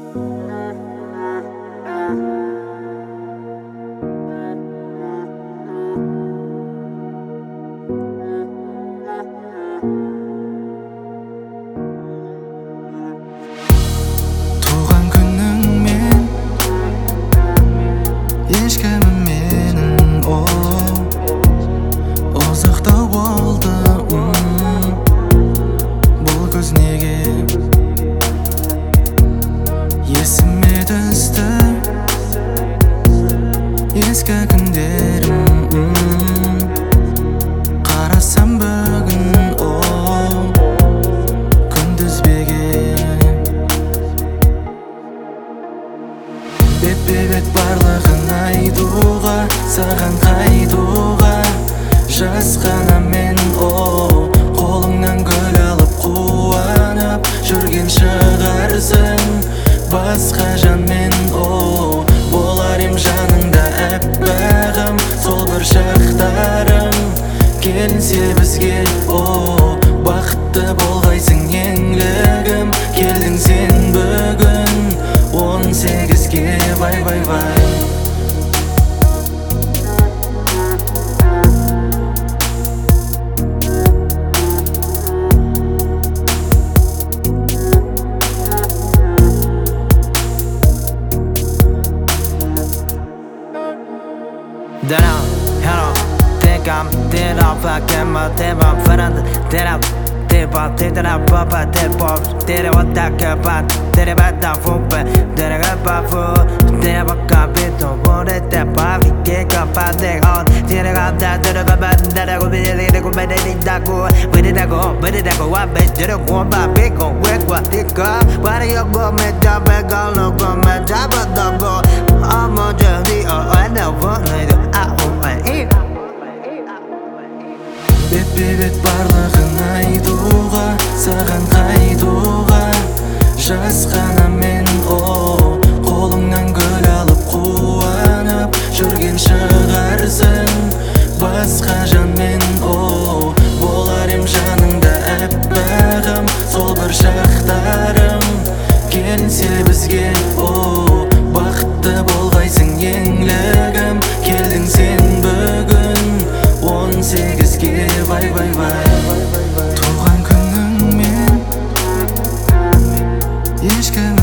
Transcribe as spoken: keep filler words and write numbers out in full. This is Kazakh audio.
Туған күніңмен ешкімім менің о ұзақтау болды м, бұл күз неге есіме түсті ескі күндерім м, қарасам бүгін о күндізбеге бет-бе-бет барлығын айтуға саған қайтуға жасқана мен о қолыңнан гүл алып қуанып жүрген шығарсың басқа жанмен о болар ем жаныңда әппағым сол бір шақтарым келсе бізге о бақытты болғайсың еңлігім келдің сен бүгін он сегізге бай бай бай Down, hello, think I'm dead off, I get my tip up, friend, dead up, tip up, tip up, pop, tip off, did it what that cap, did it back down for bed, did it get back for, did it back up, it don't want it, that body, kick up, I take on, did it got that, did it got bad, that I go be the little bit, did that go, where did I go, where did I go, what bitch, did it go back, big on, where what it go, where do you go, me job, I go, no go, me job, I don't go, I'm a journey, oh, I never need it. бет-бе-бет барлығын айтуға саған қайтуға жасқана мен о қолыңнан гүл алып қуанып жүрген шығарсың басқа жанмен о болар ем жаныңда әппағым сол бір шақтарым келсе бізге о бақытты болғайсың еңлігім келдің сен бүгін он сегізге бай бай бай туған күніңмен ешкім